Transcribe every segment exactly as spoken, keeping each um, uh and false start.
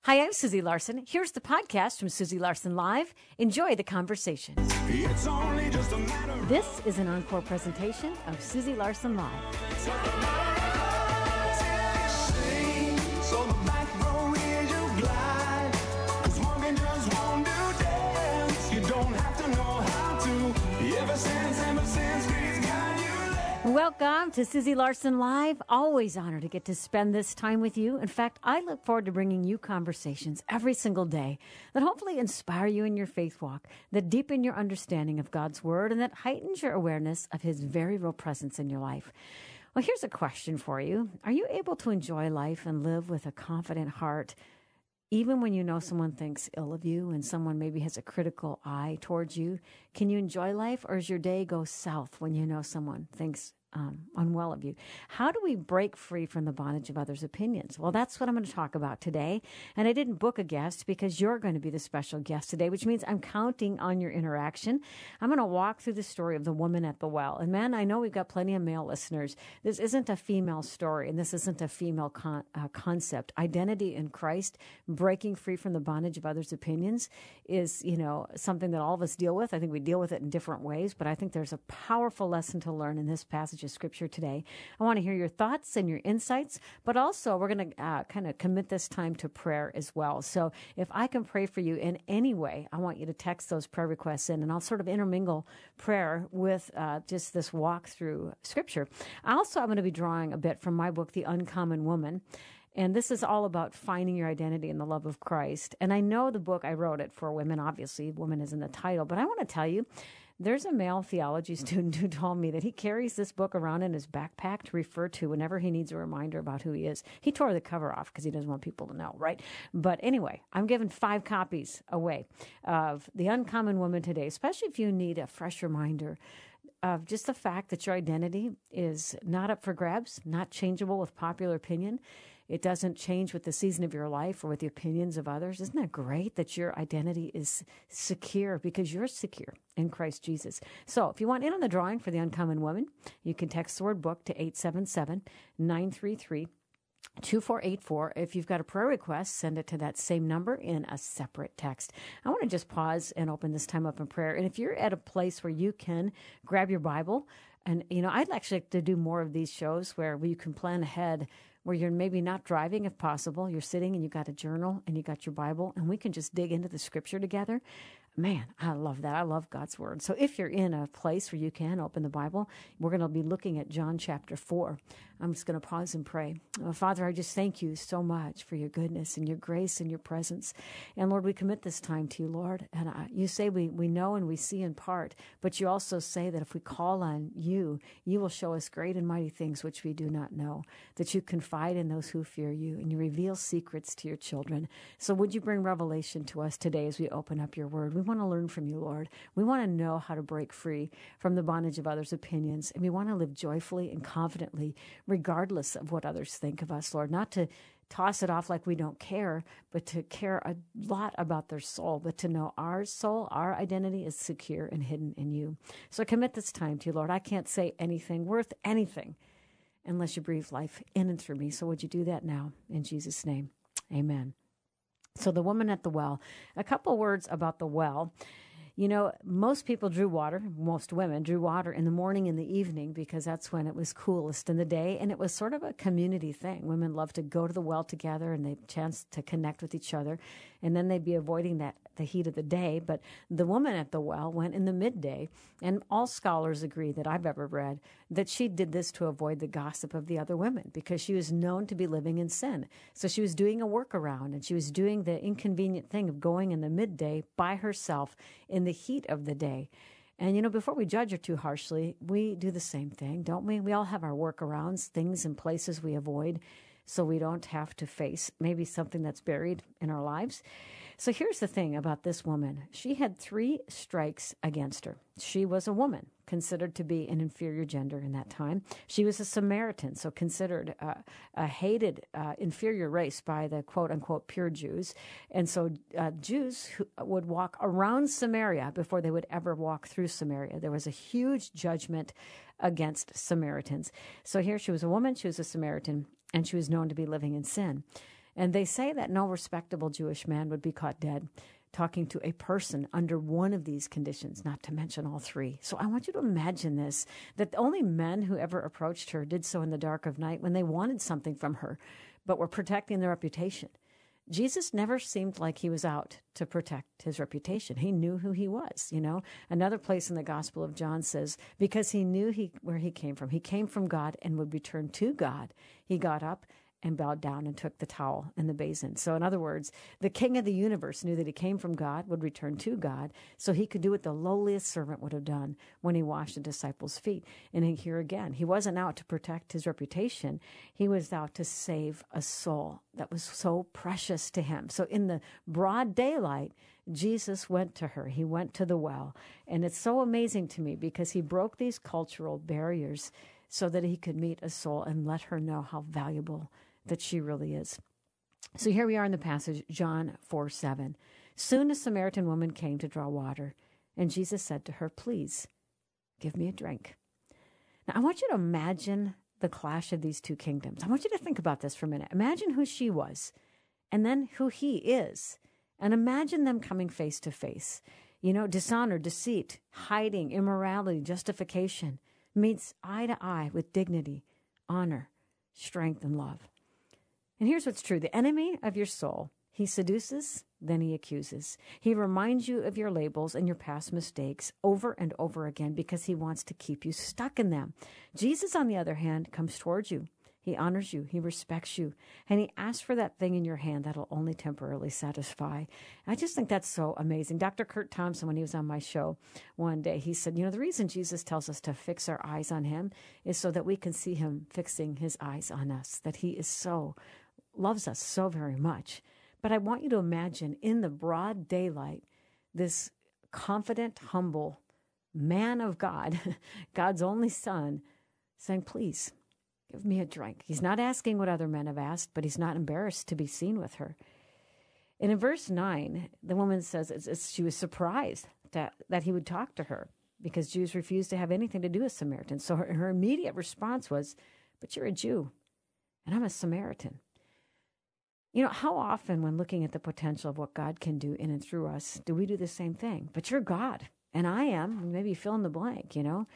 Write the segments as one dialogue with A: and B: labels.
A: Hi, I'm Susie Larson. Here's the podcast from Susie Larson Live. Enjoy the conversation. It's only just a matter of... This is an encore presentation of Susie Larson Live. So the back row is you glide, 'cause Morgan just won't do dance. You don't have to know how to. Ever since, ever since, he's got you. Welcome to Susie Larson Live. Always honored to get to spend this time with you. In fact, I look forward to bringing you conversations every single day that hopefully inspire you in your faith walk, that deepen your understanding of God's Word, and that heightens your awareness of His very real presence in your life. Well, here's a question for you. Are you able to enjoy life and live with a confident heart, even when you know someone thinks ill of you and someone maybe has a critical eye towards you? Can you enjoy life, or does your day go south when you know someone thinks Um, unwell of you? How do we break free from the bondage of others' opinions? Well, that's what I'm going to talk about today. And I didn't book a guest because you're going to be the special guest today, which means I'm counting on your interaction. I'm going to walk through the story of the woman at the well. And man, I know we've got plenty of male listeners. This isn't a female story, and this isn't a female con- uh, concept. Identity in Christ, breaking free from the bondage of others' opinions is, you know, something that all of us deal with. I think we deal with it in different ways, but I think there's a powerful lesson to learn in this passage of Scripture today. I want to hear your thoughts and your insights, but also we're going to uh, kind of commit this time to prayer as well. So if I can pray for you in any way, I want you to text those prayer requests in, and I'll sort of intermingle prayer with uh, just this walk through Scripture. Also, I'm going to be drawing a bit from my book, The Uncommon Woman. And this is all about finding your identity in the love of Christ. And I know the book, I wrote it for women, obviously, woman is in the title, but I want to tell you, there's a male theology student who told me that he carries this book around in his backpack to refer to whenever he needs a reminder about who he is. He tore the cover off because he doesn't want people to know, right? But anyway, I'm giving five copies away of The Uncommon Woman today, especially if you need a fresh reminder of just the fact that your identity is not up for grabs, not changeable with popular opinion. It doesn't change with the season of your life or with the opinions of others. Isn't that great that your identity is secure because you're secure in Christ Jesus? So if you want in on the drawing for The Uncommon Woman, you can text the word book to eight seven seven, nine three three, two four eight four. If you've got a prayer request, send it to that same number in a separate text. I want to just pause and open this time up in prayer. And if you're at a place where you can grab your Bible, and, you know, I'd actually like to do more of these shows where you can plan ahead, where you're maybe not driving if possible. You're sitting and you got a journal and you got your Bible, and we can just dig into the Scripture together. Man, I love that. I love God's Word. So if you're in a place where you can open the Bible, we're going to be looking at John chapter four. I'm just going to pause and pray. Oh, Father, I just thank you so much for your goodness and your grace and your presence. And Lord, we commit this time to you, Lord. And I, you say we, we know and we see in part, but you also say that if we call on you, you will show us great and mighty things which we do not know, that you confide in those who fear you and you reveal secrets to your children. So would you bring revelation to us today as we open up your Word? We want to learn from you, Lord. We want to know how to break free from the bondage of others' opinions, and we want to live joyfully and confidently, regardless of what others think of us, Lord. Not to toss it off like we don't care, but to care a lot about their soul, but to know our soul, our identity is secure and hidden in you. So I commit this time to you, Lord. I can't say anything worth anything unless you breathe life in and through me. So would you do that now? In Jesus' name, amen. So the woman at the well, a couple words about the well. You know, most people drew water, most women drew water in the morning and the evening because that's when it was coolest in the day. And it was sort of a community thing. Women loved to go to the well together and they had a chance to connect with each other. And then they'd be avoiding that the heat of the day. But the woman at the well went in the midday. And all scholars agree that I've ever read that she did this to avoid the gossip of the other women because she was known to be living in sin. So she was doing a workaround, and she was doing the inconvenient thing of going in the midday by herself in the heat of the day. And, you know, before we judge her too harshly, we do the same thing, don't we? We all have our workarounds, things and places we avoid so we don't have to face maybe something that's buried in our lives. So here's the thing about this woman. She had three strikes against her. She was a woman, considered to be an inferior gender in that time. She was a Samaritan, so considered uh, a hated uh, inferior race by the quote-unquote pure Jews. And so uh, Jews who would walk around Samaria before they would ever walk through Samaria. There was a huge judgment against Samaritans. So here she was a woman, she was a Samaritan, and she was known to be living in sin.
B: And they say that no respectable Jewish man would be caught dead talking to a person under one of these conditions, not to mention all three. So I want you to imagine this, that the only men who ever approached her did so in the dark of night when they wanted something from her, but were protecting their reputation. Jesus never seemed like he was out to protect his reputation. He knew who he was, you know. Another place in the Gospel of John says, because he knew he where he came from. He came from God and would return to God. He got up and bowed down and took the towel and the basin. So in other words, the king of the universe knew that he came from God, would return to God, so he could do what the lowliest servant would have done when he washed the disciples' feet. And here again, he wasn't out to protect his reputation. He was out to save a soul that was so precious to him. So in the broad daylight, Jesus went to her. He went to the well. And it's so amazing to me because he broke these cultural barriers so that he could meet a soul and let her know how valuable that she really is. So here we are in the passage, John four seven. Soon a Samaritan woman came to draw water, and Jesus said to her, please, give me a drink. Now, I want you to imagine the clash of these two kingdoms. I want you to think about this for a minute. Imagine who she was, and then who he is, and imagine them coming face to face. You know, dishonor, deceit, hiding, immorality, justification meets eye to eye with dignity, honor, strength, and love. And here's what's true. The enemy of your soul, he seduces, then he accuses. He reminds you of your labels and your past mistakes over and over again because he wants to keep you stuck in them. Jesus, on the other hand, comes towards you. He honors you. He respects you. And he asks for that thing in your hand that'll only temporarily satisfy. I just think that's so amazing. Doctor Kurt Thompson, when he was on my show one day, he said, you know, the reason Jesus tells us to fix our eyes on him is so that we can see him fixing his eyes on us, that he is so, loves us so very much. But I want you to imagine in the broad daylight, this confident, humble man of God, God's only son, saying, please, give me a drink. He's not asking what other men have asked, but he's not embarrassed to be seen with her. And in verse nine, the woman says it's, it's, she was surprised that, that he would talk to her because Jews refused to have anything to do with Samaritans. So her, her immediate response was, but you're a Jew, and I'm a Samaritan. You know, how often when looking at the potential of what God can do in and through us, do we do the same thing? But you're God, and I am, maybe fill in the blank, you know.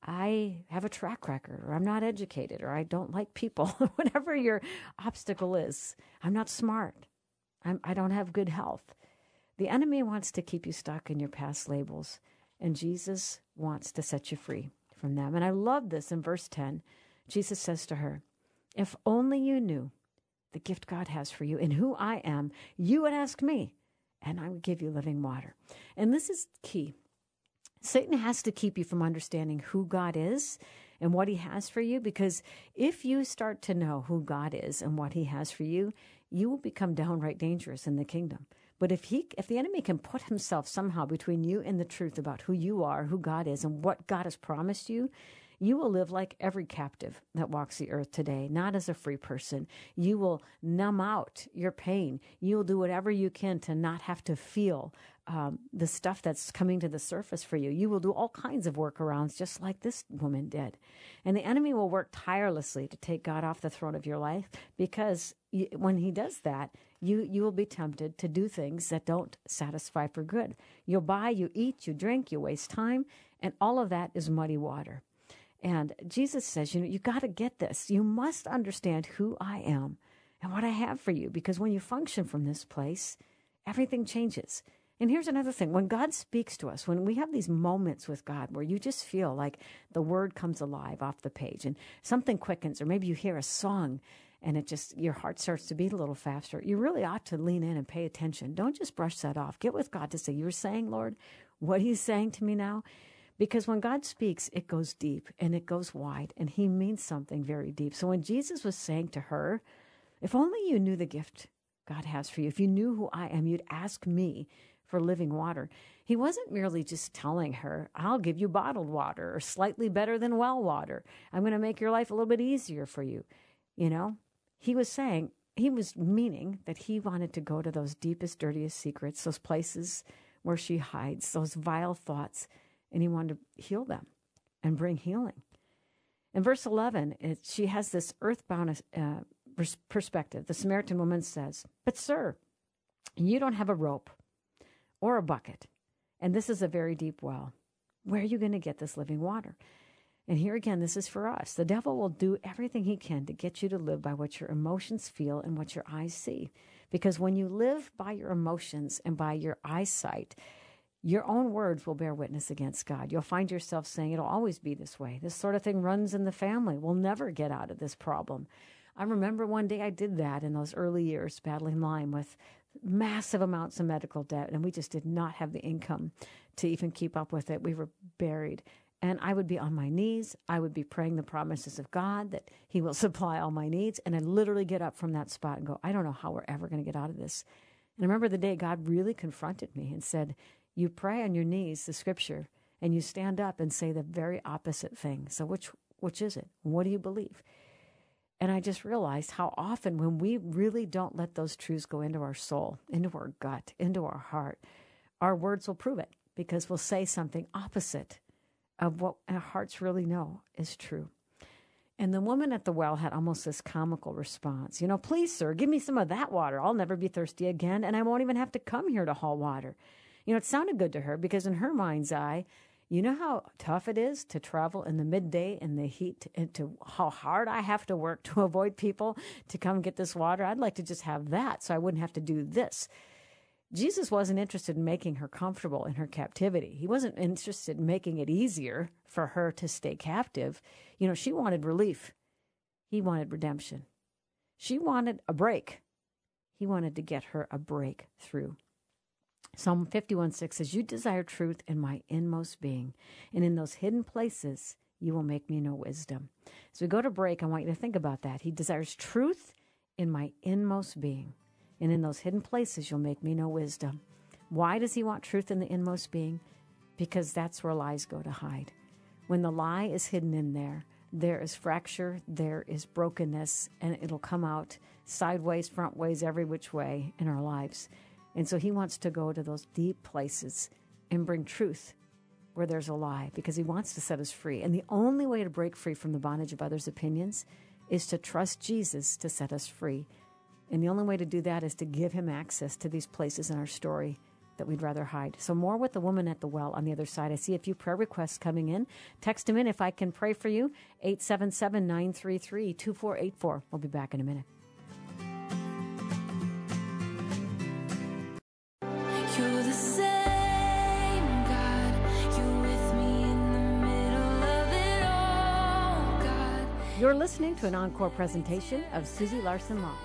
B: I have a track record, or I'm not educated, or I don't like people, whatever your obstacle is. I'm not smart. I'm, I don't have good health. The enemy wants to keep you stuck in your past labels, and Jesus wants to set you free from them. And I love this in verse ten. Jesus says to her, if only you knew the gift God has for you and who I am, you would ask me, and I would give you living water. And this is key. Satan has to keep you from understanding who God is and what he has for you, because if you start to know who God is and what he has for you, you will become downright dangerous in the kingdom. But if he, if the enemy can put himself somehow between you and the truth about who you are, who God is, and what God has promised you, you will live like every captive that walks the earth today, not as a free person. You will numb out your pain. You will do whatever you can to not have to feel um, the stuff that's coming to the surface for you. You will do all kinds of workarounds just like this woman did. And the enemy will work tirelessly to take God off the throne of your life, because you, when he does that, you, you will be tempted to do things that don't satisfy for good. You'll buy, you eat, you drink, you waste time, and all of that is muddy water. And Jesus says, you know, you got to get this. You must understand who I am and what I have for you, because when you function from this place, everything changes. And here's another thing. When God speaks to us, when we have these moments with God where you just feel like the word comes alive off the page and something quickens, or maybe you hear a song and it just, your heart starts to beat a little faster, you really ought to lean in and pay attention. Don't just brush that off. Get with God to say, you're saying, Lord, what are you saying to me now? Because when God speaks, it goes deep and it goes wide, and he means something very deep. So when Jesus was saying to her, if only you knew the gift God has for you, if you knew who I am, you'd ask me for living water. He wasn't merely just telling her, I'll give you bottled water, or slightly better than well water. I'm going to make your life a little bit easier for you. You know, he was saying, he was meaning that he wanted to go to those deepest, dirtiest secrets, those places where she hides, those vile thoughts, and he wanted to heal them and bring healing. In verse eleven, it, she has this earthbound uh, perspective. The Samaritan woman says, "But sir, you don't have a rope or a bucket, and this is a very deep well. Where are you going to get this living water?" And here again, this is for us. The devil will do everything he can to get you to live by what your emotions feel and what your eyes see. Because when you live by your emotions and by your eyesight, your own words will bear witness against God. You'll find yourself saying, it'll always be this way. This sort of thing runs in the family. We'll never get out of this problem. I remember one day I did that in those early years, battling Lyme with massive amounts of medical debt, and we just did not have the income to even keep up with it. We were buried. And I would be on my knees. I would be praying the promises of God that he will supply all my needs. And I'd literally get up from that spot and go, I don't know how we're ever going to get out of this. And I remember the day God really confronted me and said, you pray on your knees, the scripture, and you stand up and say the very opposite thing. So which which is it? What do you believe? And I just realized how often when we really don't let those truths go into our soul, into our gut, into our heart, our words will prove it, because we'll say something opposite of what our hearts really know is true. And the woman at the well had almost this comical response. You know, please, sir, give me some of that water. I'll never be thirsty again, and I won't even have to come here to haul water. You know, it sounded good to her because in her mind's eye, you know how tough it is to travel in the midday in the heat, and to how hard I have to work to avoid people to come get this water. I'd like to just have that so I wouldn't have to do this. Jesus wasn't interested in making her comfortable in her captivity. He wasn't interested in making it easier for her to stay captive. You know, she wanted relief. He wanted redemption. She wanted a break. He wanted to get her a breakthrough. Psalm fifty-one six says, you desire truth in my inmost being, and in those hidden places you will make me know wisdom. As we go to break, I want you to think about that. He desires truth in my inmost being. And in those hidden places, you'll make me know wisdom. Why does he want truth in the inmost being? Because that's where lies go to hide. When the lie is hidden in there, there is fracture, there is brokenness, and it'll come out sideways, front ways, every which way in our lives. And so he wants to go to those deep places and bring truth where there's a lie, because he wants to set us free. And the only way to break free from the bondage of others' opinions is to trust Jesus to set us free. And the only way to do that is to give him access to these places in our story that we'd rather hide. So more with the woman at the well on the other side. I see a few prayer requests coming in. Text them in if I can pray for you. eight seven seven, nine three three, two four eight four. We'll be back in a minute.
C: You're the same God. You're with me in the middle of it all, God.
B: You're listening to an encore presentation of Susie Larson Law.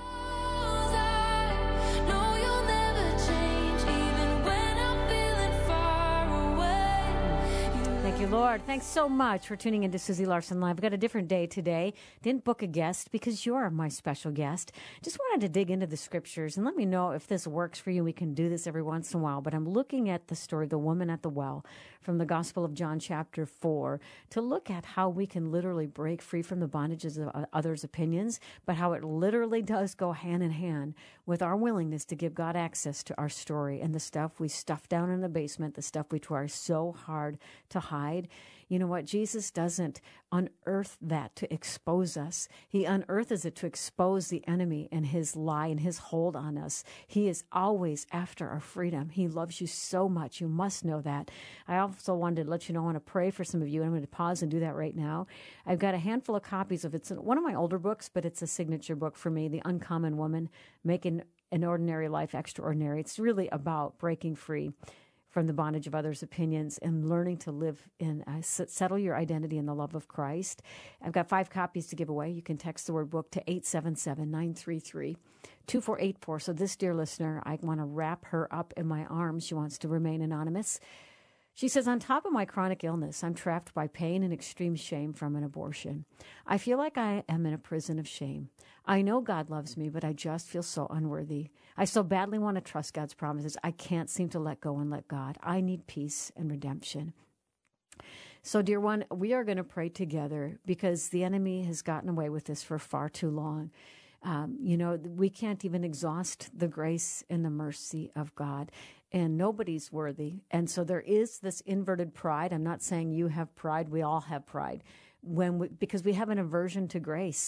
C: No, you'll never change, even when I'm feeling far away.
B: Thank you, Lord. Thanks so much for tuning into Susie Larson Live. I've got a different day today. Didn't book a guest because you're my special guest. Just wanted to dig into the scriptures and let me know if this works for you. We can do this every once in a while. But I'm looking at the story of the woman at the well from the Gospel of John chapter four to look at how we can literally break free from the bondages of others' opinions, but how it literally does go hand in hand with our willingness to give God access to our story and the stuff we stuff down in the basement, the stuff we try so hard to hide. You know what? Jesus doesn't unearth that to expose us. He unearths it to expose the enemy and his lie and his hold on us. He is always after our freedom. He loves you so much. You must know that. I also wanted to let you know I want to pray for some of you. And I'm going to pause and do that right now. I've got a handful of copies of it. It's one of my older books, but it's a signature book for me, The Uncommon Woman, Making an Ordinary Life Extraordinary. It's really about breaking free from the bondage of others' opinions and learning to live in, uh, settle your identity in the love of Christ. I've got five copies to give away. You can text the word book to eight seven seven, nine three three, two four eight four. So this dear listener, I want to wrap her up in my arms. She wants to remain anonymous. She says, on top of my chronic illness, I'm trapped by pain and extreme shame from an abortion. I feel like I am in a prison of shame. I know God loves me, but I just feel so unworthy. I so badly want to trust God's promises. I can't seem to let go and let God. I need peace and redemption. So, dear one, we are going to pray together because the enemy has gotten away with this for far too long. Um, you know, we can't even exhaust the grace and the mercy of God, and nobody's worthy. And so there is this inverted pride. I'm not saying you have pride. We all have pride when we, because we have an aversion to grace.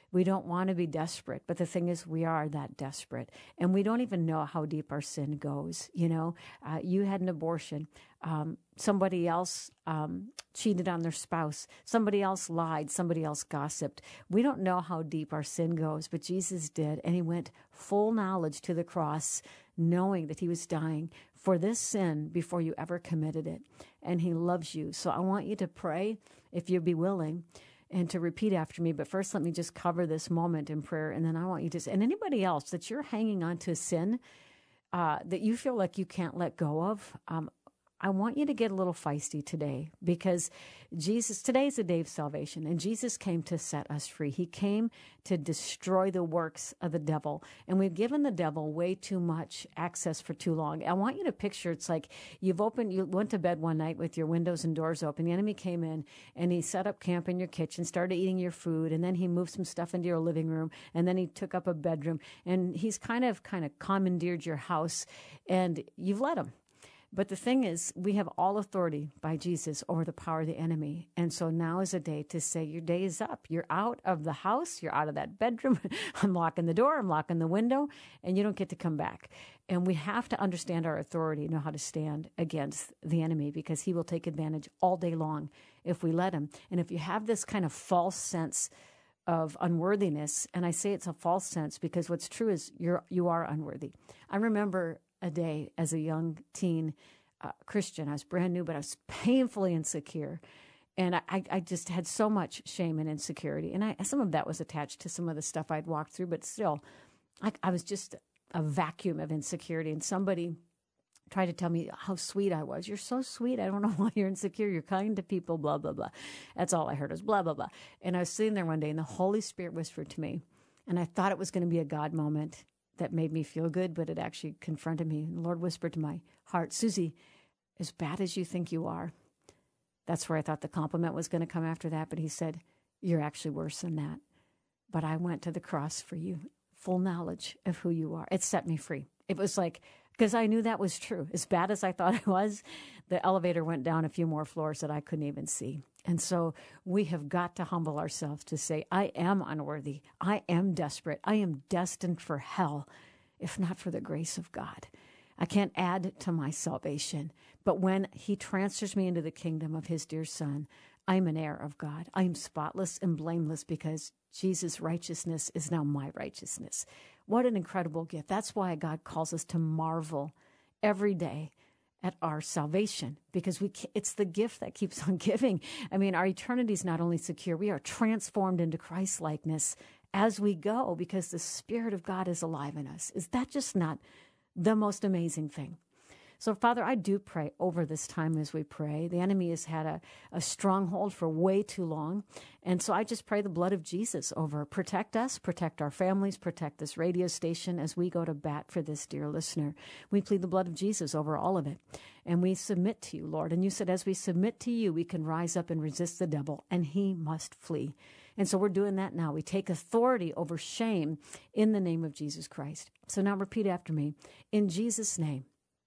B: We don't want to be desperate, but the thing is, we are that desperate, and we don't even know how deep our sin goes. You know, uh, you had an abortion. Um, somebody else um, cheated on their spouse. Somebody else lied. Somebody else gossiped. We don't know how deep our sin goes, but Jesus did, and he went full knowledge to the cross, knowing that he was dying for this sin before you ever committed it, and he loves you. So I want you to pray, if you'd be willing, and to repeat after me. But first, let me just cover this moment in prayer. And then I want you to, and anybody else that you're hanging on to sin uh, that you feel like you can't let go of, um, I want you to get a little feisty today, because Jesus, today is the day of salvation, and Jesus came to set us free. He came to destroy the works of the devil, and we've given the devil way too much access for too long. I want you to picture, it's like you've opened, you went to bed one night with your windows and doors open. The enemy came in, and he set up camp in your kitchen, started eating your food, and then he moved some stuff into your living room, and then he took up a bedroom, and he's kind of, kind of commandeered your house, and you've let him. But the thing is, we have all authority by Jesus over the power of the enemy. And so now is a day to say your day is up. You're out of the house. You're out of that bedroom. I'm locking the door. I'm locking the window. And you don't get to come back. And we have to understand our authority, know how to stand against the enemy, because he will take advantage all day long if we let him. And if you have this kind of false sense of unworthiness, and I say it's a false sense because what's true is you're, you are unworthy. I remember a day as a young teen uh, Christian. I was brand new, but I was painfully insecure. And I, I just had so much shame and insecurity. And I, some of that was attached to some of the stuff I'd walked through, but still, I, I was just a vacuum of insecurity. And somebody tried to tell me how sweet I was. You're so sweet. I don't know why you're insecure. You're kind to people, blah, blah, blah. That's all I heard was blah, blah, blah. And I was sitting there one day, and the Holy Spirit whispered to me, and I thought it was going to be a God moment that made me feel good, but it actually confronted me. And the Lord whispered to my heart, Susie, as bad as you think you are, that's where I thought the compliment was going to come after that. But he said, you're actually worse than that. But I went to the cross for you, full knowledge of who you are. It set me free. It was like, because I knew that was true. As bad as I thought I was, the elevator went down a few more floors that I couldn't even see. And so we have got to humble ourselves to say, I am unworthy. I am desperate. I am destined for hell, if not for the grace of God. I can't add to my salvation. But when he transfers me into the kingdom of his dear son, I'm an heir of God. I am spotless and blameless because Jesus' righteousness is now my righteousness. What an incredible gift. That's why God calls us to marvel every day at our salvation, because we it's the gift that keeps on giving. I mean, our eternity is not only secure, we are transformed into Christ-likeness as we go because the Spirit of God is alive in us. Is that just not the most amazing thing? So, Father, I do pray over this time as we pray. The enemy has had a, a stronghold for way too long. And so I just pray the blood of Jesus over. Protect us, protect our families, protect this radio station as we go to bat for this dear listener. We plead the blood of Jesus over all of it. And we submit to you, Lord. And you said as we submit to you, we can rise up and resist the devil, and he must flee. And so we're doing that now. We take authority over shame in the name of Jesus Christ. So now repeat after me. In Jesus' name,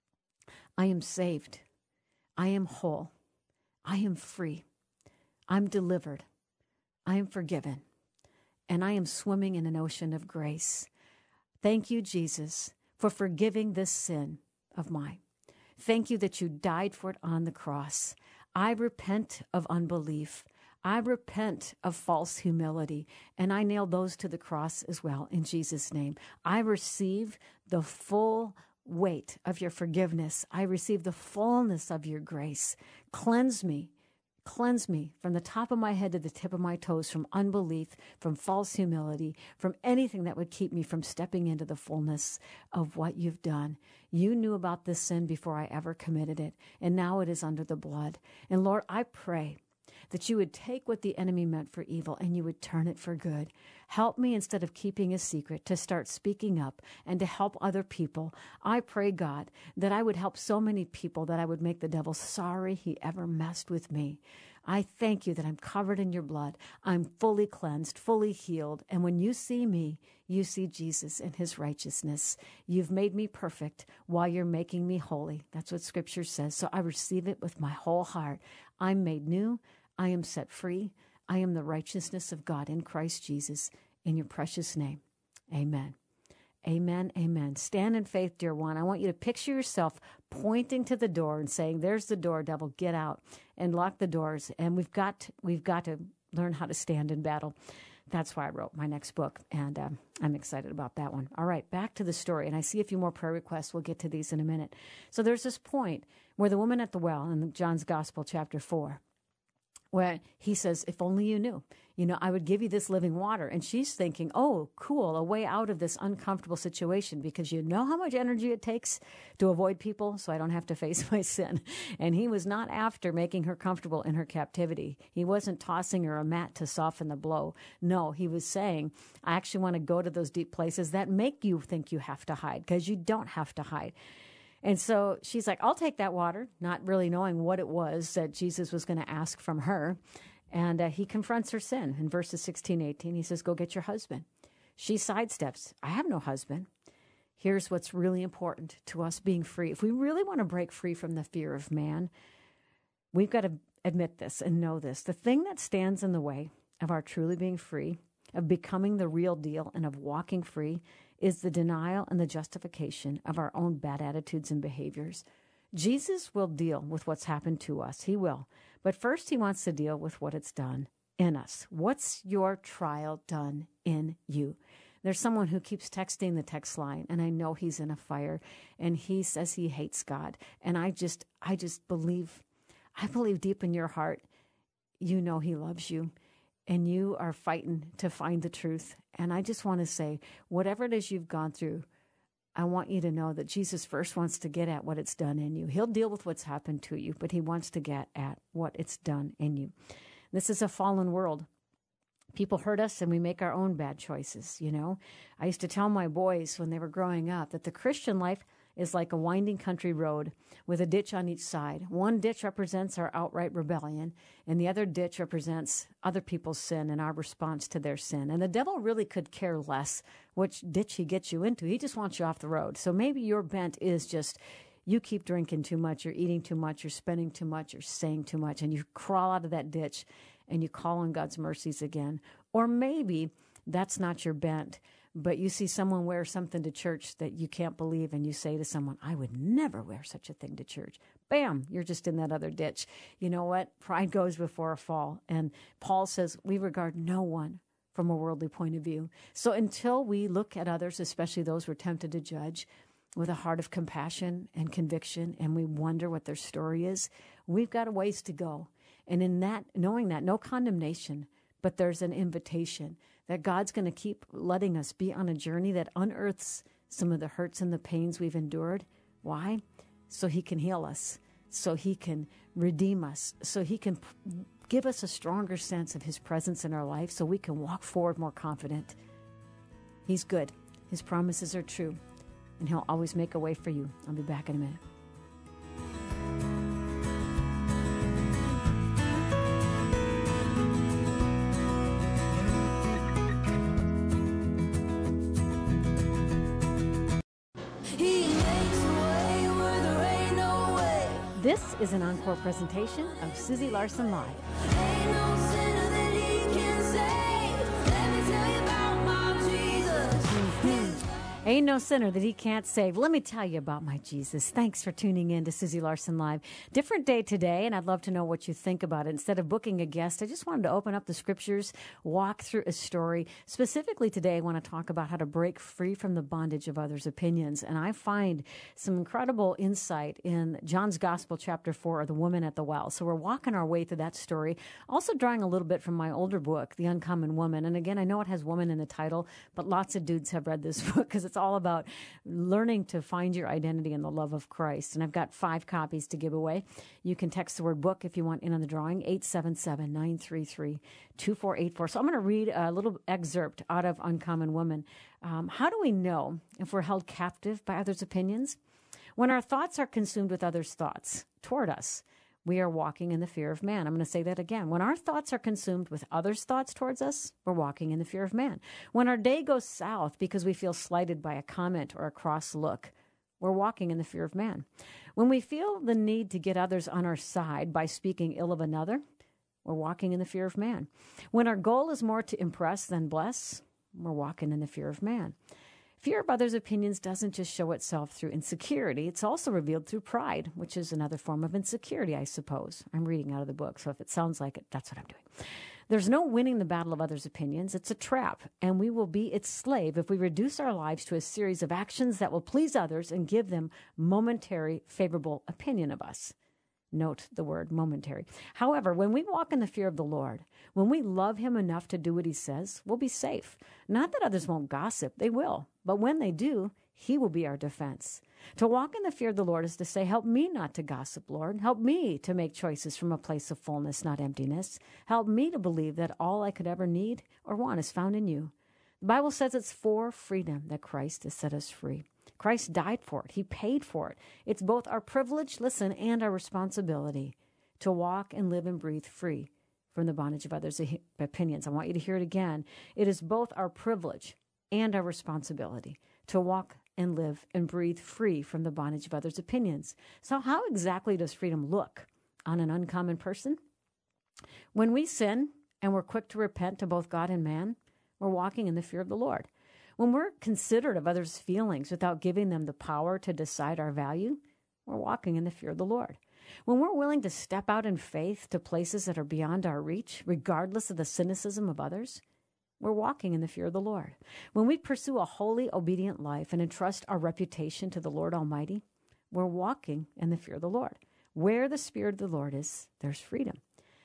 B: I am saved. I am whole. I am free. I'm delivered. I am forgiven. And I am swimming in an ocean of grace. Thank you, Jesus, for forgiving this sin of mine. Thank you that you died for it on the cross. I repent of unbelief. I repent of false humility, and I nail those to the cross as well in Jesus' name. I receive the full weight of your forgiveness. I receive the fullness of your grace. Cleanse me. Cleanse me from the top of my head to the tip of my toes from unbelief, from false humility, from anything that would keep me from stepping into the fullness of what you've done. You knew about this sin before I ever committed it, and now it is under the blood. And Lord, I pray that you would take what the enemy meant for evil and you would turn it for good. Help me, instead of keeping a secret, to start speaking up and to help other people. I pray, God, that I would help so many people that I would make the devil sorry he ever messed with me. I thank you that I'm covered in your blood. I'm fully cleansed, fully healed. And when you see me, you see Jesus and his righteousness. You've made me perfect while you're making me holy. That's what Scripture says. So I receive it with my whole heart. I'm made new. I am set free. I am the righteousness of God in Christ Jesus. In your precious name, amen. Amen, amen. Stand in faith, dear one. I want you to picture yourself pointing to the door and saying, there's the door, devil, get out, and lock the doors. And we've got we've got to learn how to stand in battle. That's why I wrote my next book, and um, I'm excited about that one. All right, back to the story, and I see a few more prayer requests. We'll get to these in a minute. So there's this point where the woman at the well in John's Gospel, chapter four, where he says, if only you knew, you know, I would give you this living water. And she's thinking, oh, cool, a way out of this uncomfortable situation, because you know how much energy it takes to avoid people, so I don't have to face my sin. And he was not after making her comfortable in her captivity. He wasn't tossing her a mat to soften the blow. No, he was saying, I actually want to go to those deep places that make you think you have to hide, because you don't have to hide. And so she's like, I'll take that water, not really knowing what it was that Jesus was going to ask from her. And uh, he confronts her sin in verses sixteen, eighteen. He says, go get your husband. She sidesteps. I have no husband. Here's what's really important to us being free. If we really want to break free from the fear of man, we've got to admit this and know this. The thing that stands in the way of our truly being free, of becoming the real deal, and of walking free is the denial and the justification of our own bad attitudes and behaviors. Jesus will deal with what's happened to us. He will. But first, he wants to deal with what it's done in us. What's your trial done in you? There's someone who keeps texting the text line, and I know he's in a fire, and he says he hates God. And I just, I just believe, I believe deep in your heart, you know he loves you. And you are fighting to find the truth. And I just want to say, whatever it is you've gone through, I want you to know that Jesus first wants to get at what it's done in you. He'll deal with what's happened to you, but he wants to get at what it's done in you. This is a fallen world. People hurt us and we make our own bad choices, you know. I used to tell my boys when they were growing up that the Christian life is like a winding country road with a ditch on each side. One ditch represents our outright rebellion, and the other ditch represents other people's sin and our response to their sin. And the devil really could care less which ditch he gets you into. He just wants you off the road. So maybe your bent is just you keep drinking too much, you're eating too much, you're spending too much, you're saying too much, and you crawl out of that ditch and you call on God's mercies again. Or maybe that's not your bent, but you see someone wear something to church that you can't believe, and you say to someone, I would never wear such a thing to church. Bam, you're just in that other ditch. You know what? Pride goes before a fall. And Paul says we regard no one from a worldly point of view. So until we look at others, especially those we're tempted to judge, with a heart of compassion and conviction, and we wonder what their story is, we've got a ways to go. And in that, knowing that, no condemnation, but there's an invitation that God's going to keep letting us be on a journey that unearths some of the hurts and the pains we've endured. Why? So he can heal us, so he can redeem us, so he can p- give us a stronger sense of his presence in our life, so we can walk forward more confident. He's good. His promises are true, and he'll always make a way for you. I'll be back in a minute. This is an encore presentation of Susie Larson Live.
C: Ain't no sinner that he can save. Let me tell you about my Jesus.
B: Mm-hmm. Ain't no sinner that he can't save. Let me tell you about my Jesus. Thanks for tuning in to Susie Larson Live. Different day today, and I'd love to know what you think about it. Instead of booking a guest, I just wanted to open up the scriptures, walk through a story. Specifically today, I want to talk about how to break free from the bondage of others' opinions. And I find some incredible insight in John's Gospel, chapter four, the woman at the well. So we're walking our way through that story, also drawing a little bit from my older book, The Uncommon Woman. And again, I know it has woman in the title, but lots of dudes have read this book because it's all about learning to find your identity in the love of Christ. And I've got five copies to give away. You can text the word book if you want in on the drawing, eight seven seven, nine three three, two four eight four. So I'm going to read a little excerpt out of Uncommon Woman. Um, how do we know if we're held captive by others' opinions? When our thoughts are consumed with others' thoughts toward us, we are walking in the fear of man. I'm going to say that again. When our thoughts are consumed with others' thoughts towards us, we're walking in the fear of man. When our day goes south because we feel slighted by a comment or a cross look, we're walking in the fear of man. When we feel the need to get others on our side by speaking ill of another, we're walking in the fear of man. When our goal is more to impress than bless, we're walking in the fear of man. Fear of others' opinions doesn't just show itself through insecurity. It's also revealed through pride, which is another form of insecurity, I suppose. I'm reading out of the book, so if it sounds like it, that's what I'm doing. There's no winning the battle of others' opinions. It's a trap, and we will be its slave if we reduce our lives to a series of actions that will please others and give them momentary favorable opinion of us. Note the word momentary. However, when we walk in the fear of the Lord, when we love him enough to do what he says, we'll be safe. Not that others won't gossip, they will. But when they do, he will be our defense. To walk in the fear of the Lord is to say, help me not to gossip, Lord. Help me to make choices from a place of fullness, not emptiness. Help me to believe that all I could ever need or want is found in you. The Bible says it's for freedom that Christ has set us free. Christ died for it. He paid for it. It's both our privilege, listen, and our responsibility to walk and live and breathe free from the bondage of others' opinions. I want you to hear it again. It is both our privilege and our responsibility to walk and live and breathe free from the bondage of others' opinions. So how exactly does freedom look on an uncommon person? When we sin and we're quick to repent to both God and man, we're walking in the fear of the Lord. When we're considerate of others' feelings without giving them the power to decide our value, we're walking in the fear of the Lord. When we're willing to step out in faith to places that are beyond our reach, regardless of the cynicism of others, we're walking in the fear of the Lord. When we pursue a holy, obedient life and entrust our reputation to the Lord Almighty, we're walking in the fear of the Lord. Where the Spirit of the Lord is, there's freedom.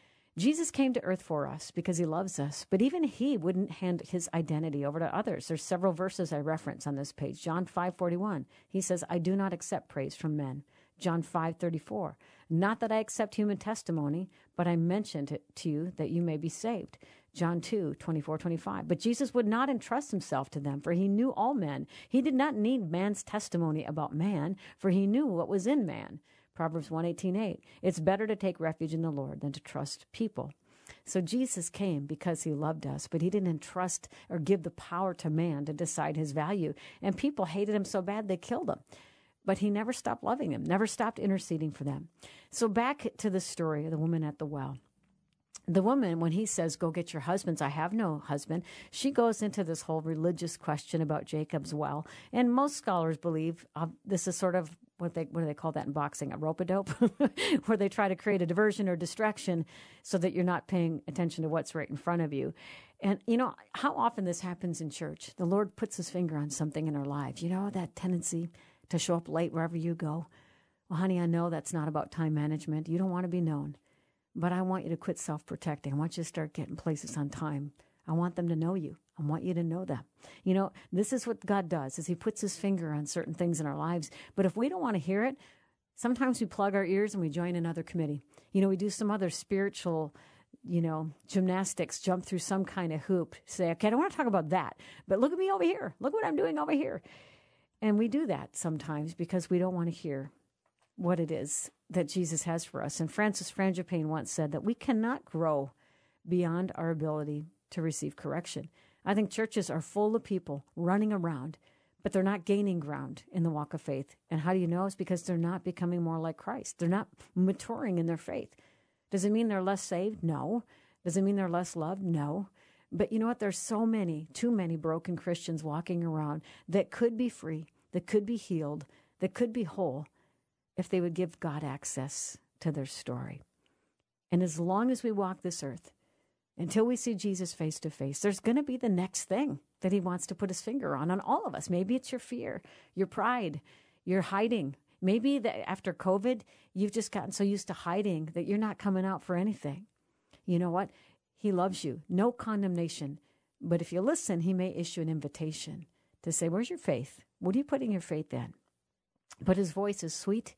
B: Jesus came to earth for us because he loves us, but even he wouldn't hand his identity over to others. There's several verses I reference on this page. John five forty-one, he says, I do not accept praise from men. John five thirty-four, not that I accept human testimony, but I mentioned it to you that you may be saved. John two twenty-four, twenty-five. But Jesus would not entrust himself to them, for he knew all men. He did not need man's testimony about man, for he knew what was in man. Proverbs one eighteen, eight. It's better to take refuge in the Lord than to trust people. So Jesus came because he loved us, but he didn't entrust or give the power to man to decide his value. And people hated him so bad they killed him. But he never stopped loving them, never stopped interceding for them. So back to the story of the woman at the well. The woman, when he says, go get your husbands, I have no husband, she goes into this whole religious question about Jacob's well. And most scholars believe uh, this is sort of what they what do they call that in boxing, a rope-a-dope, where they try to create a diversion or distraction so that you're not paying attention to what's right in front of you. And, you know, how often this happens in church. The Lord puts his finger on something in our lives. You know, that tendency to show up late wherever you go. Well, honey, I know that's not about time management. You don't want to be known. But I want you to quit self-protecting. I want you to start getting places on time. I want them to know you. I want you to know them. You know, this is what God does, is he puts his finger on certain things in our lives. But if we don't want to hear it, sometimes we plug our ears and we join another committee. You know, we do some other spiritual, you know, gymnastics, jump through some kind of hoop, say, okay, I don't want to talk about that, but look at me over here. Look what I'm doing over here. And we do that sometimes because we don't want to hear what it is that Jesus has for us. And Francis Frangipane once said that we cannot grow beyond our ability to receive correction. I think churches are full of people running around, but they're not gaining ground in the walk of faith. And how do you know? It's because they're not becoming more like Christ. They're not maturing in their faith. Does it mean they're less saved? No. Does it mean they're less loved? No. But you know what? There's so many, too many broken Christians walking around that could be free, that could be healed, that could be whole, if they would give God access to their story. And as long as we walk this earth, until we see Jesus face to face, there's going to be the next thing that he wants to put his finger on, on all of us. Maybe it's your fear, your pride, your hiding. Maybe that after COVID, you've just gotten so used to hiding that you're not coming out for anything. You know what? He loves you. No condemnation. But if you listen, he may issue an invitation to say, where's your faith? What are you putting your faith in? But his voice is sweet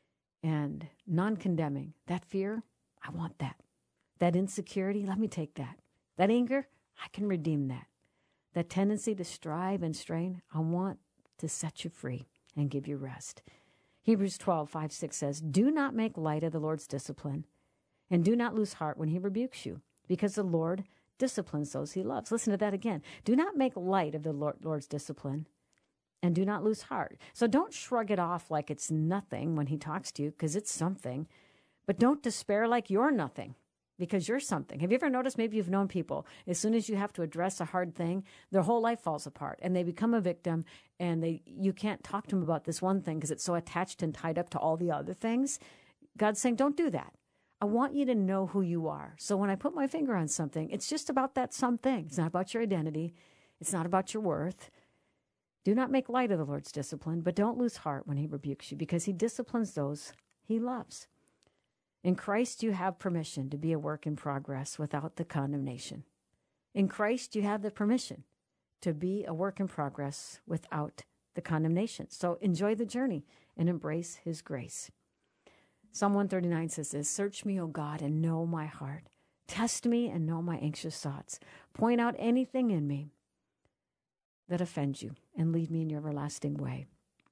B: and non-condemning. That fear, I want that. That insecurity, let me take that. That anger, I can redeem that. That tendency to strive and strain, I want to set you free and give you rest. Hebrews twelve, five, six says, do not make light of the Lord's discipline, and do not lose heart when he rebukes you, because the Lord disciplines those he loves. Listen to that again. Do not make light of the Lord, Lord's discipline, and do not lose heart. So don't shrug it off like it's nothing when he talks to you, because it's something. But don't despair like you're nothing. because you're something. Have you ever noticed, maybe you've known people, as soon as you have to address a hard thing, their whole life falls apart and they become a victim, and they you can't talk to them about this one thing because it's so attached and tied up to all the other things. God's saying, don't do that. I want you to know who you are. So when I put my finger on something, it's just about that something. It's not about your identity. It's not about your worth. Do not make light of the Lord's discipline, but don't lose heart when he rebukes you, because he disciplines those he loves. In Christ, you have permission to be a work in progress without the condemnation. In Christ, you have the permission to be a work in progress without the condemnation. So enjoy the journey and embrace his grace. Psalm one thirty-nine says this, search me, O God, and know my heart. Test me and know my anxious thoughts. Point out anything in me that offends you and lead me in your everlasting way.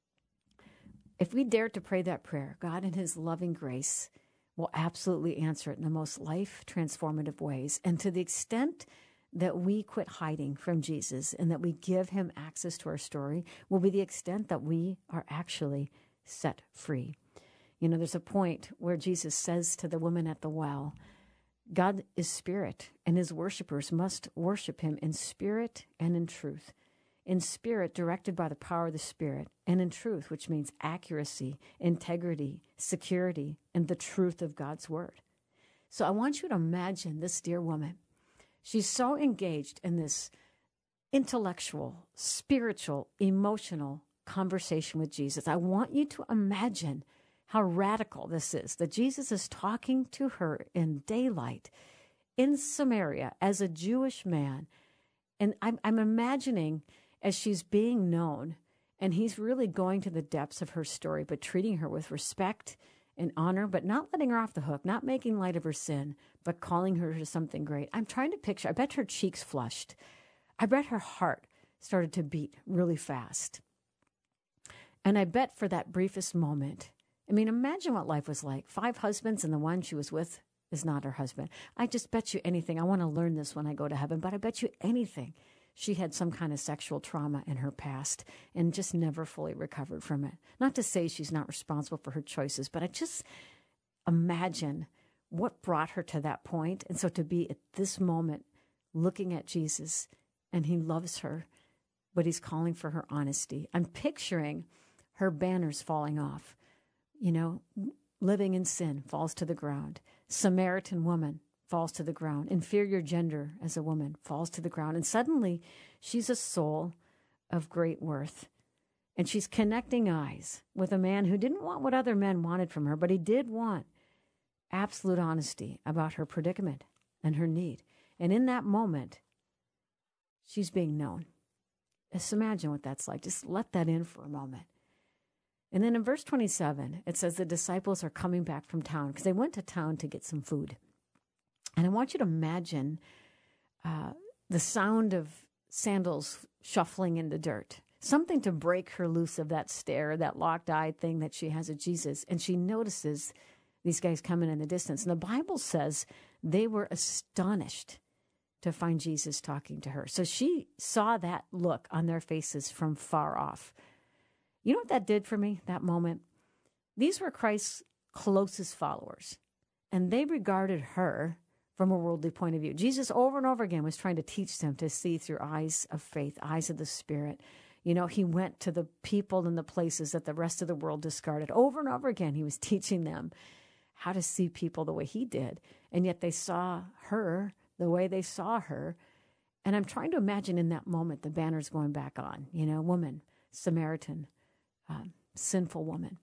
B: If we dare to pray that prayer, God in his loving grace will absolutely answer it in the most life-transformative ways. And to the extent that we quit hiding from Jesus and that we give him access to our story will be the extent that we are actually set free. You know, there's a point where Jesus says to the woman at the well, God is spirit, and his worshipers must worship him in spirit and in truth. In spirit, directed by the power of the Spirit, and in truth, which means accuracy, integrity, security, and the truth of God's word. So I want you to imagine this dear woman. She's so engaged in this intellectual, spiritual, emotional conversation with Jesus. I want you to imagine how radical this is, that Jesus is talking to her in daylight in Samaria as a Jewish man. And I'm, I'm imagining as she's being known, and he's really going to the depths of her story, but treating her with respect and honor, but not letting her off the hook, not making light of her sin, but calling her to something great. I'm trying to picture, I bet her cheeks flushed. I bet her heart started to beat really fast. And I bet for that briefest moment, I mean, imagine what life was like. Five husbands, and the one she was with is not her husband. I just bet you anything. I want to learn this when I go to heaven, but I bet you anything she had some kind of sexual trauma in her past and just never fully recovered from it. Not to say she's not responsible for her choices, but I just imagine what brought her to that point. And so to be at this moment looking at Jesus, and he loves her, but he's calling for her honesty. I'm picturing her banners falling off. You know, living in sin falls to the ground. Samaritan woman falls to the ground. Inferior gender as a woman falls to the ground. And suddenly she's a soul of great worth. And she's connecting eyes with a man who didn't want what other men wanted from her, but he did want absolute honesty about her predicament and her need. And in that moment, she's being known. Just imagine what that's like. Just let that in for a moment. And then in verse twenty-seven, it says the disciples are coming back from town because they went to town to get some food. And I want you to imagine uh, the sound of sandals shuffling in the dirt, something to break her loose of that stare, that locked-eyed thing that she has of Jesus. And she notices these guys coming in the distance. And the Bible says they were astonished to find Jesus talking to her. So she saw that look on their faces from far off. You know what that did for me, that moment? These were Christ's closest followers, and they regarded her from a worldly point of view. Jesus over and over again was trying to teach them to see through eyes of faith, eyes of the Spirit. You know, he went to the people and the places that the rest of the world discarded. Over and over again, he was teaching them how to see people the way he did, and yet they saw her the way they saw her. And I'm trying to imagine in that moment the banners going back on, you know, woman, Samaritan, um, sinful woman.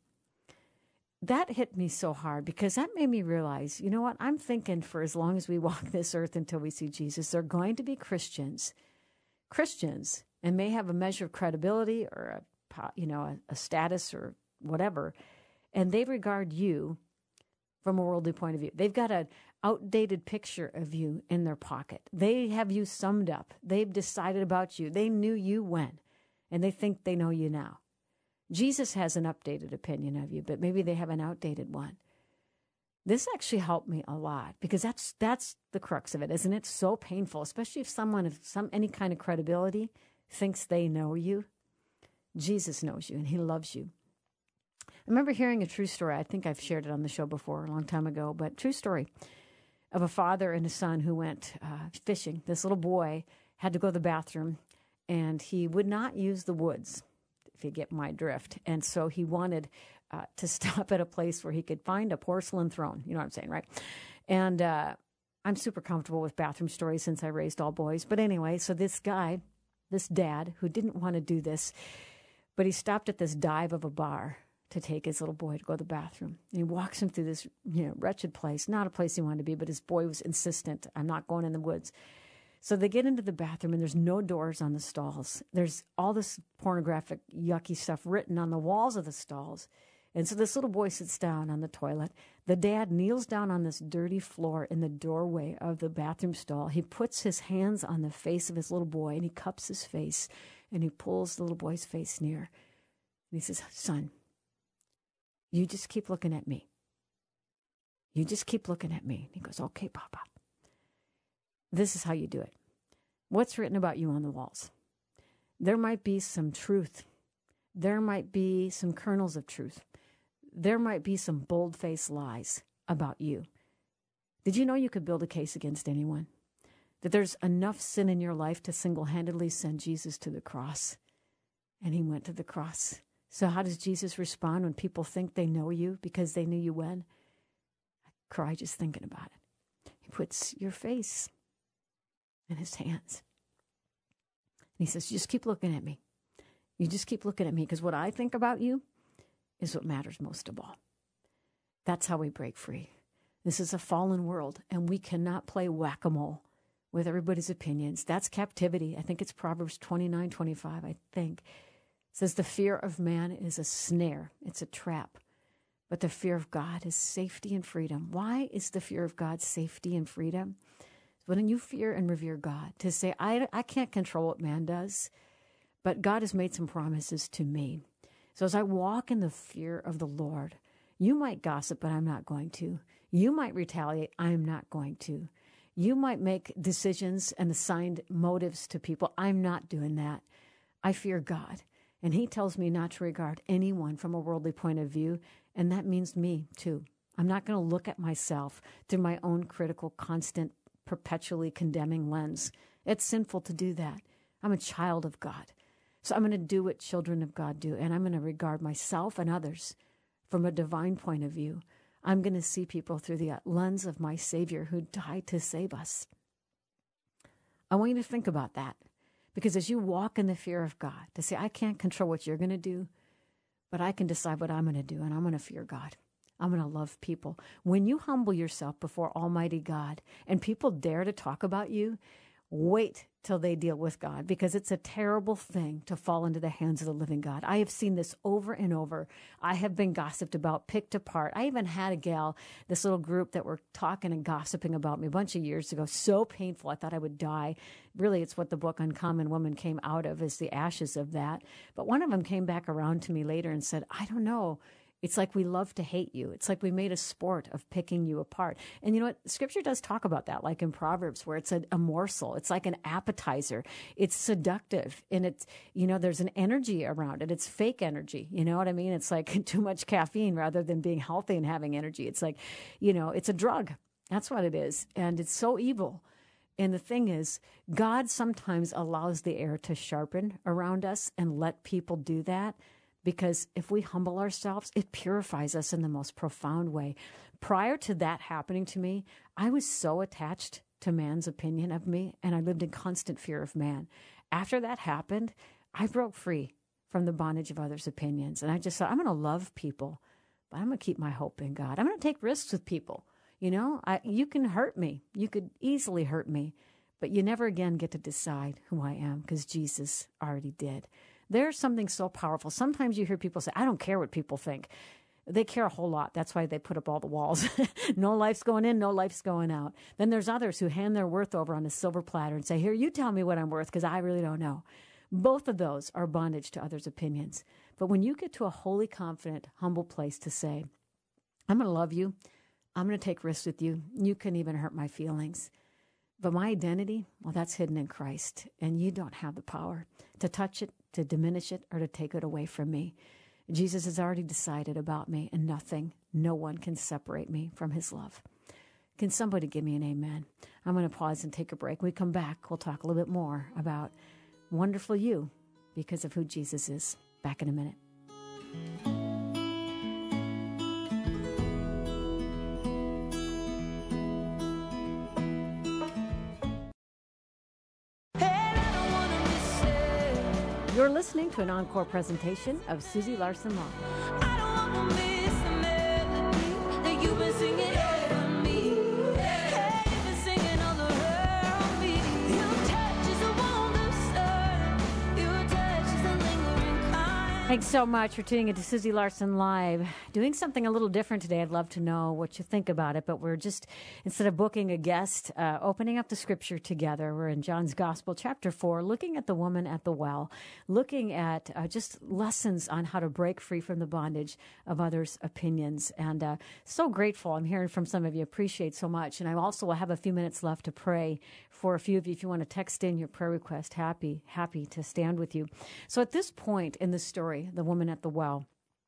B: That hit me so hard because that made me realize, you know what, I'm thinking for as long as we walk this earth until we see Jesus, there are going to be Christians, Christians, and may have a measure of credibility or a, you know, a, a status or whatever, and they regard you from a worldly point of view. They've got an outdated picture of you in their pocket. They have you summed up. They've decided about you. They knew you when, and they think they know you now. Jesus has an updated opinion of you, but maybe they have an outdated one. This actually helped me a lot because that's that's the crux of it, isn't it? So painful, especially if someone of some any kind of credibility thinks they know you. Jesus knows you, and he loves you. I remember hearing a true story. I think I've shared it on the show before a long time ago, but true story. of a father and a son who went uh, fishing. This little boy had to go to the bathroom, and he would not use the woods, if you get my drift. And so he wanted uh, to stop at a place where he could find a porcelain throne. You know what I'm saying, right? And uh, I'm super comfortable with bathroom stories since I raised all boys. But anyway, so this guy, this dad, who didn't want to do this, but he stopped at this dive of a bar to take his little boy to go to the bathroom. And he walks him through this, you know, wretched place, not a place he wanted to be, but his boy was insistent, I'm not going in the woods. So they get into the bathroom, and there's no doors on the stalls. There's all this pornographic, yucky stuff written on the walls of the stalls. And so this little boy sits down on the toilet. The dad kneels down on this dirty floor in the doorway of the bathroom stall. He puts his hands on the face of his little boy, and he cups his face, and he pulls the little boy's face near. And he says, son, you just keep looking at me. You just keep looking at me. And he goes, okay, Papa. This is how you do it. What's written about you on the walls? There might be some truth. There might be some kernels of truth. There might be some bold-faced lies about you. Did you know you could build a case against anyone? That there's enough sin in your life to single-handedly send Jesus to the cross. And he went to the cross. So how does Jesus respond when people think they know you because they knew you when? I cry just thinking about it. He puts your face in his hands. And he says, just keep looking at me. You just keep looking at me, because what I think about you is what matters most of all. That's how we break free. This is a fallen world, and we cannot play whack-a-mole with everybody's opinions. That's captivity. I think it's Proverbs twenty-nine twenty-five, I think. It says the fear of man is a snare. It's a trap. But the fear of God is safety and freedom. Why is the fear of God safety and freedom? When you fear and revere God, to say, I, I can't control what man does, but God has made some promises to me. So as I walk in the fear of the Lord, you might gossip, but I'm not going to. You might retaliate. I'm not going to. You might make decisions and assigned motives to people. I'm not doing that. I fear God. And he tells me not to regard anyone from a worldly point of view. And that means me too. I'm not going to look at myself through my own critical, constant, perpetually condemning lens. It's sinful to do that. I'm a child of God. So I'm going to do what children of God do, and I'm going to regard myself and others from a divine point of view. I'm going to see people through the lens of my Savior who died to save us. I want you to think about that, because as you walk in the fear of God, to say, I can't control what you're going to do, but I can decide what I'm going to do, and I'm going to fear God. I'm going to love people. When you humble yourself before Almighty God and people dare to talk about you, wait till they deal with God, because it's a terrible thing to fall into the hands of the living God. I have seen this over and over. I have been gossiped about, picked apart. I even had a gal, this little group that were talking and gossiping about me a bunch of years ago. So painful. I thought I would die. Really, it's what the book Uncommon Woman came out of, is the ashes of that. But one of them came back around to me later and said, I don't know. It's like we love to hate you. It's like we made a sport of picking you apart. And you know what? Scripture does talk about that, like in Proverbs, where it's a, a morsel. It's like an appetizer. It's seductive. And it's, you know, there's an energy around it. It's fake energy. You know what I mean? It's like too much caffeine rather than being healthy and having energy. It's like, you know, it's a drug. That's what it is. And it's so evil. And the thing is, God sometimes allows the air to sharpen around us and let people do that. Because if we humble ourselves, it purifies us in the most profound way. Prior to that happening to me, I was so attached to man's opinion of me, and I lived in constant fear of man. After that happened, I broke free from the bondage of others' opinions. And I just thought, I'm going to love people, but I'm going to keep my hope in God. I'm going to take risks with people. You know, I, you can hurt me. You could easily hurt me, but you never again get to decide who I am, because Jesus already did. There's something so powerful. Sometimes you hear people say, I don't care what people think. They care a whole lot. That's why they put up all the walls. No life's going in, no life's going out. Then there's others who hand their worth over on a silver platter and say, here, you tell me what I'm worth, because I really don't know. Both of those are bondage to others' opinions. But when you get to a holy, confident, humble place to say, I'm going to love you. I'm going to take risks with you. You can even hurt my feelings. But my identity, well, that's hidden in Christ. And you don't have the power to touch it, to diminish it, or to take it away from me. Jesus has already decided about me, and nothing, no one can separate me from his love. Can somebody give me an amen? I'm going to pause and take a break. When we come back, we'll talk a little bit more about wonderful you because of who Jesus is. Back in a minute. You're listening to an encore presentation of Susie Larson Law.
C: I don't wanna miss the melody that you've been singing over me. Hey, you've been singing all around me. Your touch is a wonder, sir. Your touch is a lingering kind.
B: Thanks so much for tuning into Susie Larson Live. Doing something a little different today. I'd love to know what you think about it, but we're just, instead of booking a guest, uh, opening up the scripture together. We're in John's Gospel, chapter four, looking at the woman at the well, looking at uh, just lessons on how to break free from the bondage of others' opinions. And uh, so grateful. I'm hearing from some of you. Appreciate so much. And I also will have a few minutes left to pray for a few of you. If you want to text in your prayer request, happy, happy to stand with you. So at this point in the story, the woman at the well,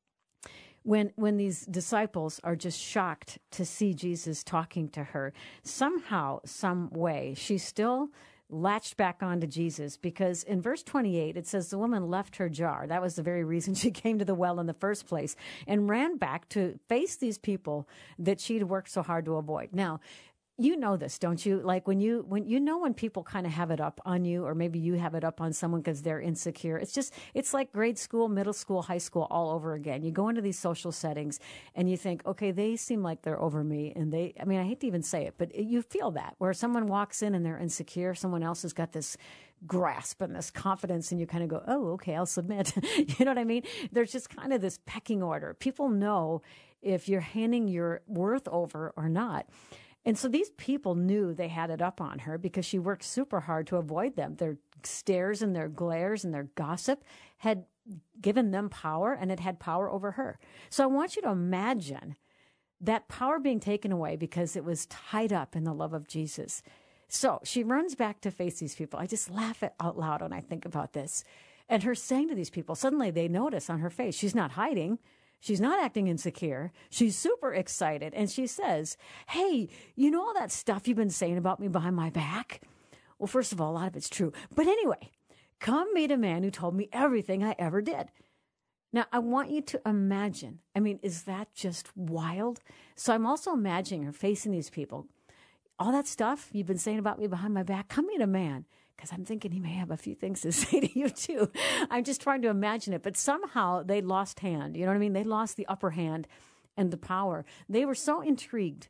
B: When when these disciples are just shocked to see Jesus talking to her, somehow, some way, she still latched back onto Jesus, because in verse twenty-eight, it says the woman left her jar. That was the very reason she came to the well in the first place, and ran back to face these people that she'd worked so hard to avoid. Now, you know this, don't you? Like when you, when you know, when people kind of have it up on you, or maybe you have it up on someone because they're insecure. It's just, it's like grade school, middle school, high school, all over again. You go into these social settings and you think, okay, they seem like they're over me. And they, I mean, I hate to even say it, but it, you feel that where someone walks in and they're insecure, someone else has got this grasp and this confidence, and you kind of go, oh, okay, I'll submit. You know what I mean? There's just kind of this pecking order. People know if you're handing your worth over or not. And so these people knew they had it up on her because she worked super hard to avoid them. Their stares and their glares and their gossip had given them power, and it had power over her. So I want you to imagine that power being taken away because it was tied up in the love of Jesus. So she runs back to face these people. I just laugh out loud when I think about this. And her saying to these people, suddenly they notice on her face, she's not hiding. She's not acting insecure. She's super excited. And she says, hey, you know all that stuff you've been saying about me behind my back? Well, first of all, a lot of it's true. But anyway, come meet a man who told me everything I ever did. Now, I want you to imagine. I mean, is that just wild? So I'm also imagining her facing these people. All that stuff you've been saying about me behind my back, come meet a man. Because I'm thinking he may have a few things to say to you, too. I'm just trying to imagine it. But somehow they lost hand. You know what I mean? They lost the upper hand and the power. They were so intrigued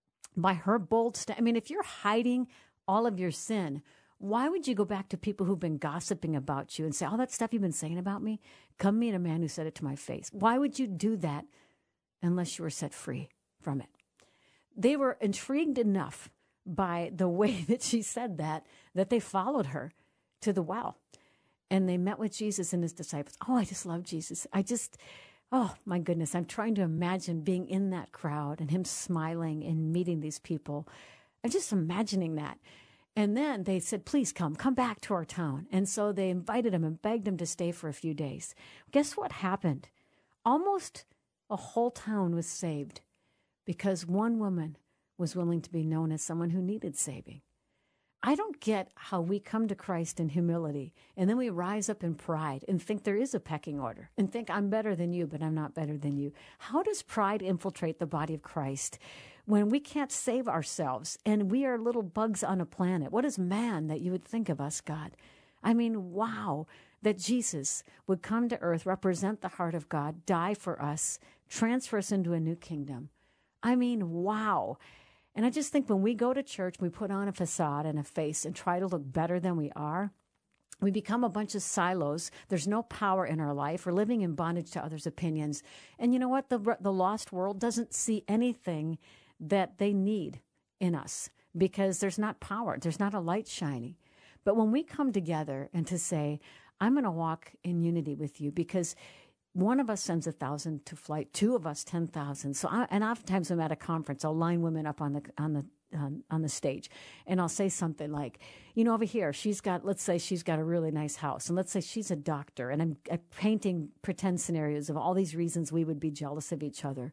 B: by her bold step. I mean, if you're hiding all of your sin, why would you go back to people who've been gossiping about you and say, all that stuff you've been saying about me, come meet a man who said it to my face? Why would you do that unless you were set free from it? They were intrigued enough by the way that she said that, that they followed her to the well. And they met with Jesus and his disciples. Oh, I just love Jesus. I just, oh, my goodness. I'm trying to imagine being in that crowd and him smiling and meeting these people. I'm just imagining that. And then they said, please come, come back to our town. And so they invited him and begged him to stay for a few days. Guess what happened? Almost a whole town was saved because one woman was willing to be known as someone who needed saving. I don't get how we come to Christ in humility and then we rise up in pride and think there is a pecking order and think I'm better than you, but I'm not better than you. How does pride infiltrate the body of Christ when we can't save ourselves and we are little bugs on a planet? What is man that you would think of us, God? I mean, wow, that Jesus would come to earth, represent the heart of God, die for us, transfer us into a new kingdom. I mean, wow. And I just think when we go to church, we put on a facade and a face and try to look better than we are. We become a bunch of silos. There's no power in our life. We're living in bondage to others' opinions. And you know what? The, the lost world doesn't see anything that they need in us because there's not power. There's not a light shining. But when we come together and to say, I'm going to walk in unity with you because one of us sends a thousand to flight, two of us ten thousand. So, I, and oftentimes I'm at a conference, I'll line women up on the on the um, on the stage, and I'll say something like, you know, over here she's got, let's say she's got a really nice house, and let's say she's a doctor, and I'm, I'm painting pretend scenarios of all these reasons we would be jealous of each other,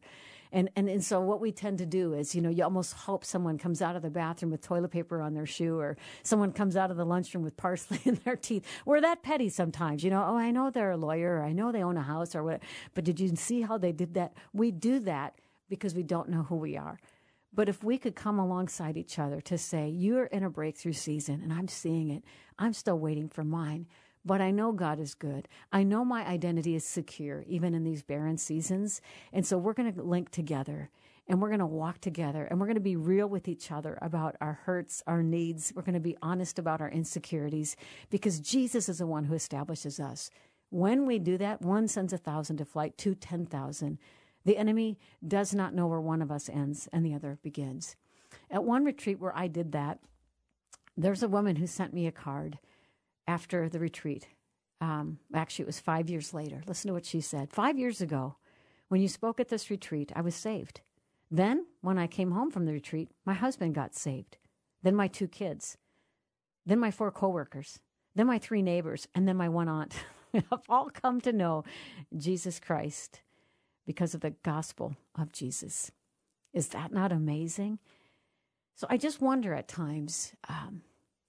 B: And, and and so what we tend to do is, you know, you almost hope someone comes out of the bathroom with toilet paper on their shoe, or someone comes out of the lunchroom with parsley in their teeth. We're that petty sometimes, you know. Oh, I know they're a lawyer, or I know they own a house, or what. But did you see how they did that? We do that because we don't know who we are. But if we could come alongside each other to say, you're in a breakthrough season, and I'm seeing it. I'm still waiting for mine. But I know God is good. I know my identity is secure, even in these barren seasons. And so we're going to link together, and we're going to walk together, and we're going to be real with each other about our hurts, our needs. We're going to be honest about our insecurities, because Jesus is the one who establishes us. When we do that, one sends a thousand to flight, two, ten thousand. The enemy does not know where one of us ends and the other begins. At one retreat where I did that, there's a woman who sent me a card after the retreat. Um, actually, it was five years later. Listen to what she said. Five years ago, when you spoke at this retreat, I was saved. Then, when I came home from the retreat, my husband got saved. Then my two kids. Then my four coworkers. Then my three neighbors. And then my one aunt have all come to know Jesus Christ because of the gospel of Jesus. Is that not amazing? So I just wonder at times um,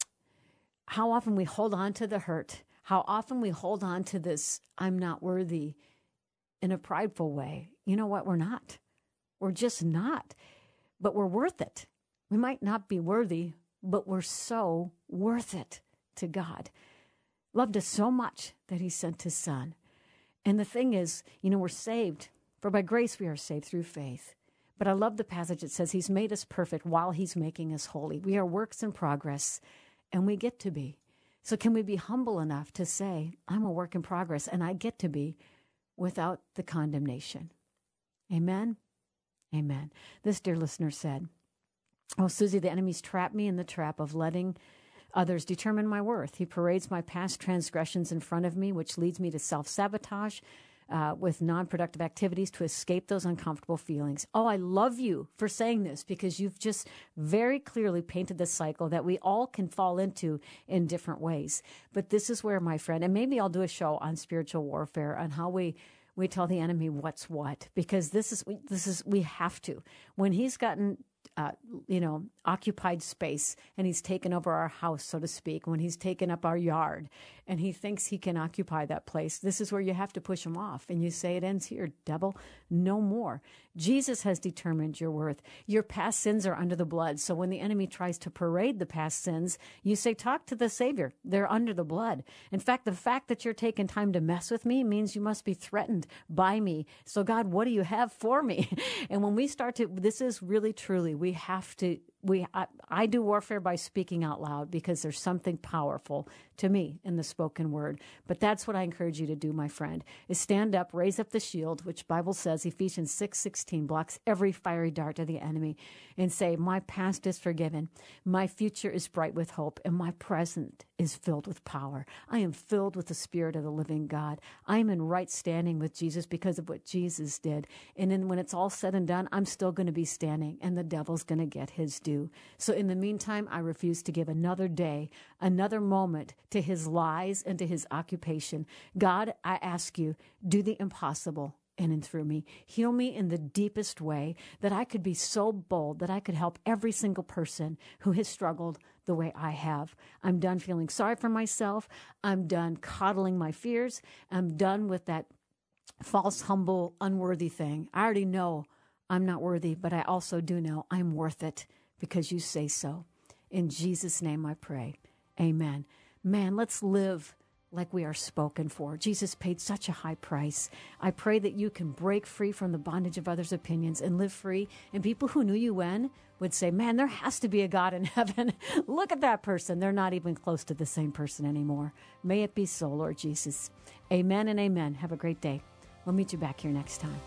B: how often we hold on to the hurt, how often we hold on to this, I'm not worthy, in a prideful way. You know what? We're not. We're just not. But we're worth it. We might not be worthy, but we're so worth it to God. Loved us so much that he sent his son. And the thing is, you know, we're saved. For by grace we are saved through faith. But I love the passage that says he's made us perfect while he's making us holy. We are works in progress, and we get to be. So can we be humble enough to say, I'm a work in progress, and I get to be without the condemnation? Amen? Amen. This dear listener said, oh, Susie, the enemy's trapped me in the trap of letting others determine my worth. He parades my past transgressions in front of me, which leads me to self-sabotage, Uh, with non-productive activities to escape those uncomfortable feelings. Oh, I love you for saying this, because you've just very clearly painted the cycle that we all can fall into in different ways. But this is where, my friend, and maybe I'll do a show on spiritual warfare, on how we we tell the enemy what's what, because this is this is we have to. When he's gotten Uh, you know, occupied space, and he's taken over our house, so to speak, when he's taken up our yard, and he thinks he can occupy that place, this is where you have to push him off. And you say, it ends here, devil, no more. Jesus has determined your worth. Your past sins are under the blood. So when the enemy tries to parade the past sins, you say, talk to the Savior. They're under the blood. In fact, the fact that you're taking time to mess with me means you must be threatened by me. So God, what do you have for me? And when we start to, this is really, truly, we have to, we I, I do warfare by speaking out loud, because there's something powerful to me in the spoken word. But that's what I encourage you to do, my friend, is stand up, raise up the shield, which Bible says, Ephesians six sixteen, blocks every fiery dart of the enemy, and say, my past is forgiven, my future is bright with hope, and my present is filled with power. I am filled with the Spirit of the living God. I am in right standing with Jesus because of what Jesus did. And then when it's all said and done, I'm still going to be standing, and the devil's going to get his due. So in the meantime, I refuse to give another day, another moment to his lies and to his occupation. God, I ask you, do the impossible in and through me. Heal me in the deepest way, that I could be so bold that I could help every single person who has struggled the way I have. I'm done feeling sorry for myself. I'm done coddling my fears. I'm done with that false, humble, unworthy thing. I already know I'm not worthy, but I also do know I'm worth it, because you say so. In Jesus' name I pray. Amen. Man, let's live like we are spoken for. Jesus paid such a high price. I pray that you can break free from the bondage of others' opinions and live free. And people who knew you when would say, man, there has to be a God in heaven. Look at that person. They're not even close to the same person anymore. May it be so, Lord Jesus. Amen and amen. Have a great day. We'll meet you back here next time.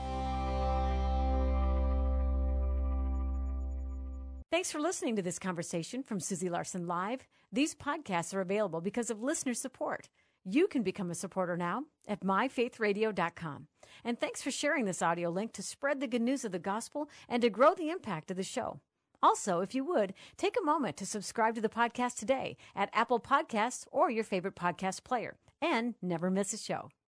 B: Thanks for listening to this conversation from Susie Larson Live. These podcasts are available because of listener support. You can become a supporter now at my faith radio dot com. And thanks for sharing this audio link to spread the good news of the gospel and to grow the impact of the show. Also, if you would, take a moment to subscribe to the podcast today at Apple Podcasts or your favorite podcast player, and never miss a show.